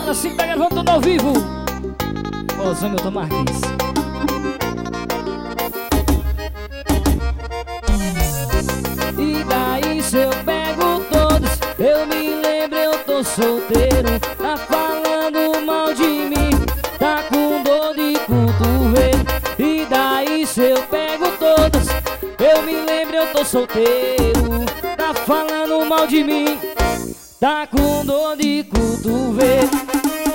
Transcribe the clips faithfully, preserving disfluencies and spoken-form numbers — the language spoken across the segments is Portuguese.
Fala assim, tá gravando tudo ao vivo. Ô, Zé Milton Marques. E daí se eu pego todos, eu me lembro, eu tô solteiro. Tá falando mal de mim, tá com dor de cotovelo. E daí se eu pego todas, eu me lembro, eu tô solteiro. Tá falando mal de mim, tá com dor de cotovelo.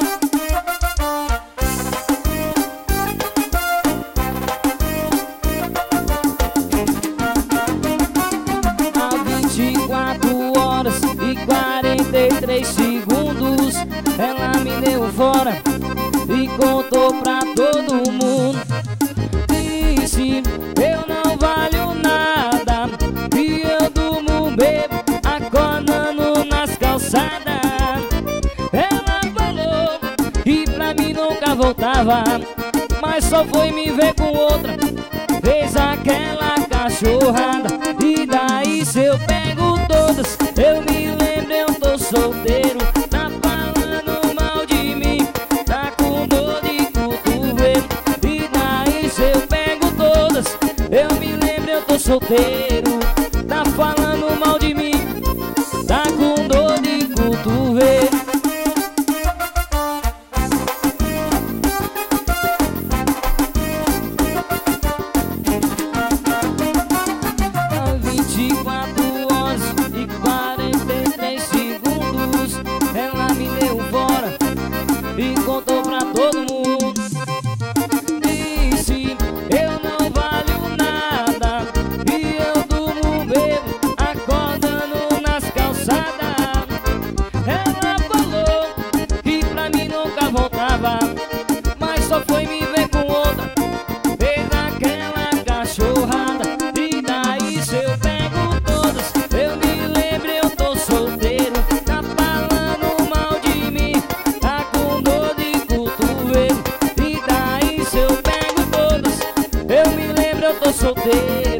Há vinte e quatro horas e quarenta e três segundos ela me deu fora e contou pra todo mundo. Disse, eu não valho nada e eu durmo bebo, acordando nas calçadas. Ela falou e pra mim nunca voltava, mas só foi me ver com outra, fez aquela cachorrada. E daí se eu pego todas, eu me lembro, eu tô solteiro. Tá falando mal de mim, tá com dor de cotovelo. E daí se eu pego todas, eu me lembro, eu tô solteiro. Tá falando mal de mim, tá com dor de cotovelo. Há vinte e quatro horas e quarenta e três segundos ela me deu fora e contou pra todo mundo. Disse, eu não valho nada e eu durmo bebo, acordando nas calçadas. Ela falou e pra mim nunca voltava, mas só foi me ver com outra, fez aquela cachorrada. E daí se eu pego todas, eu me lembro, eu tô solteiro. Tá falando mal de mim, tá com dor de cotovelo. E daí se eu pego todas, eu me lembro, eu tô solteiro.